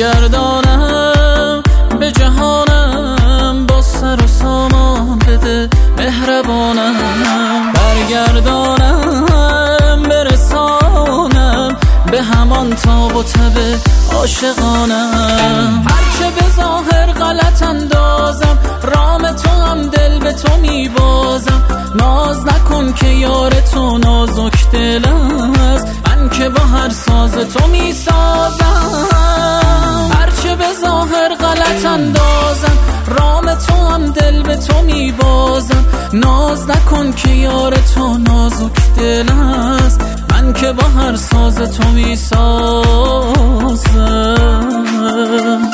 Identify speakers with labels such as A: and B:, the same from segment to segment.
A: برگردانم به جهانم، با سر و سامان بده مهربانم. برگردانم برسانم به همان تاب و تب عاشقانم. هرچه به ظاهر غلط اندازم، رام تو هم دل به تو میبازم. ناز نکن که یار تو نازک دل است، من که با هر ساز تو میسازم. هرچه به ظاهر غلط اندازم، رام تو هم دل به تو میبازم. ناز نکن که یار تو نازک دل است، من که با هر ساز تو میسازم.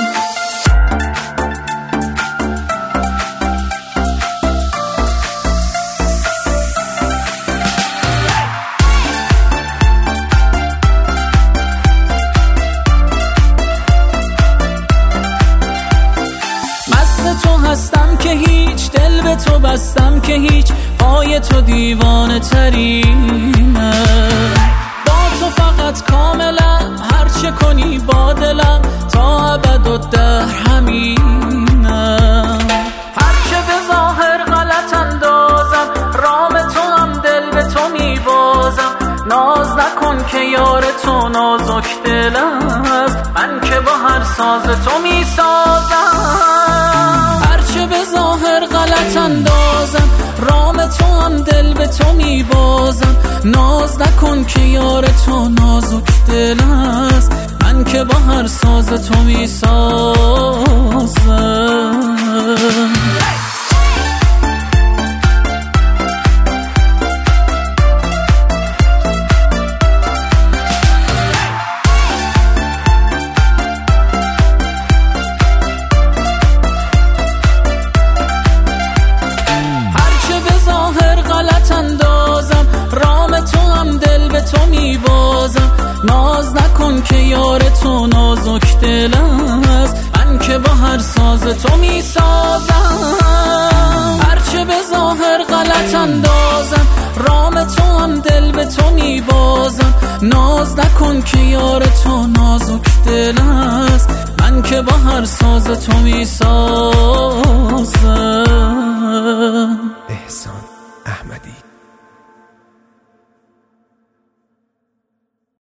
A: تو هستم که هیچ، دل به تو بستم که هیچ، پای تو دیوانه ترینه. با تو فقط کاملا، هرچه کنی با دلم، تا ابد و در همینم. هرچه به ظاهر غلط اندازم، رام تو هم دل به تو میبازم. ناز نکن که یار تو نازک دل است، من که با هر ساز تو میسازم. هرچه به ظاهر غلط اندازم، رام تو هم دل به تو میبازم. ناز نکن که یار تو نازک دل است، من که با هر ساز تو میسازم. رام تو هم دل به تو میبازم. ناز نکن که یار تو نازک دل است، من که با هر ساز تو میسازم. هرچه به ظاهر غلط اندازم، رام تو هم دل به تو میبازم. ناز نکن که یار تو نازک دل است، من که با هر ساز تو میسازم.